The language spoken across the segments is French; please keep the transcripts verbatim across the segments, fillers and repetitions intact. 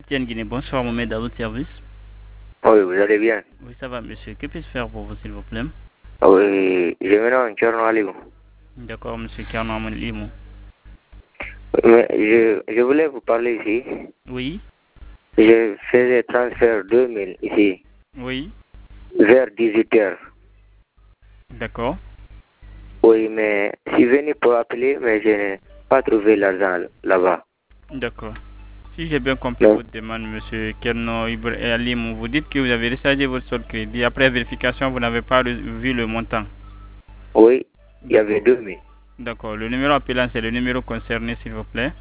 Tiens Guinée, bonsoir, Mohamed, à votre service. Oui, vous allez bien. Oui, ça va, monsieur. Que puis-je faire pour vous, s'il vous plaît? Oui, je me nomme Thierno Aliou. D'accord, monsieur Kernan Limo. Mais je, je voulais vous parler ici. Oui, Je faisais transfert deux mille ici, oui, vers dix-huit heures. d'accord, Oui, mais je suis venu pour appeler, mais je n'ai pas trouvé l'argent là-bas. d'accord. Si j'ai bien compris Donc, votre demande, monsieur Kernan Limo, vous dites que vous avez rechargé votre solde crédit. Après vérification, vous n'avez pas re- vu le montant. oui, il y avait D'accord, deux mille. d'accord. Le numéro appelant, c'est le numéro concerné, s'il vous plaît.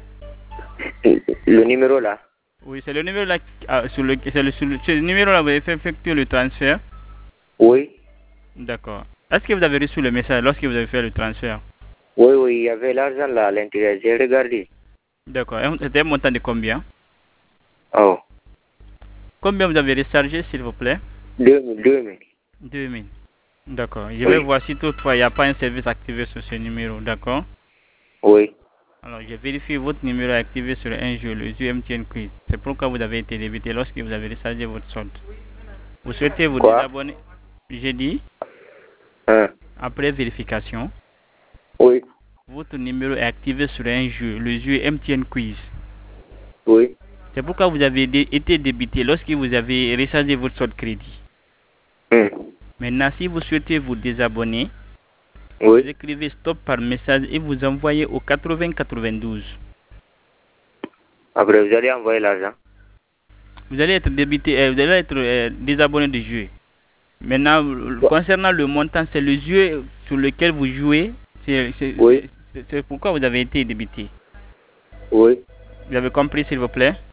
Le numéro là. Oui, c'est le numéro là, ah, sur le, c'est le, sur le, sur le numéro là, vous avez fait effectuer le transfert. Oui, D'accord. Est-ce que vous avez reçu le message lorsque vous avez fait le transfert? oui, oui, il y avait l'argent là à l'intérieur. J'ai regardé. D'accord. Et c'était un montant de combien? Oh, Combien vous avez rechargé, s'il vous plaît? deux mille, deux mille. deux mille. D'accord. Je vais Oui, voir si toutefois il n'y a pas un service activé sur ce numéro. D'accord. oui. Alors, je vérifie votre numéro est activé sur un jeu, le jeu M T N Quiz. C'est pourquoi vous avez été débité lorsque vous avez rechargé votre solde. Vous souhaitez vous Quoi? désabonner? J'ai dit, Hein? après vérification, Oui, votre numéro est activé sur un jeu, le jeu M T N Quiz. oui. C'est pourquoi vous avez dé- été débité lorsque vous avez rechargé votre solde crédit. Hum, Maintenant, si vous souhaitez vous désabonner, vous Oui. écrivez stop par message et vous envoyez au quatre-vingts quatre-vingt-douze. Après, vous allez envoyer l'argent. Vous allez être débité, euh, vous allez être euh, désabonné du jeu. Maintenant, euh, Quoi? concernant le montant, c'est le jeu sur lequel vous jouez. C'est c'est- Oui, c'est- c'est- c'est pourquoi vous avez été débité. oui. Vous avez compris, s'il vous plaît?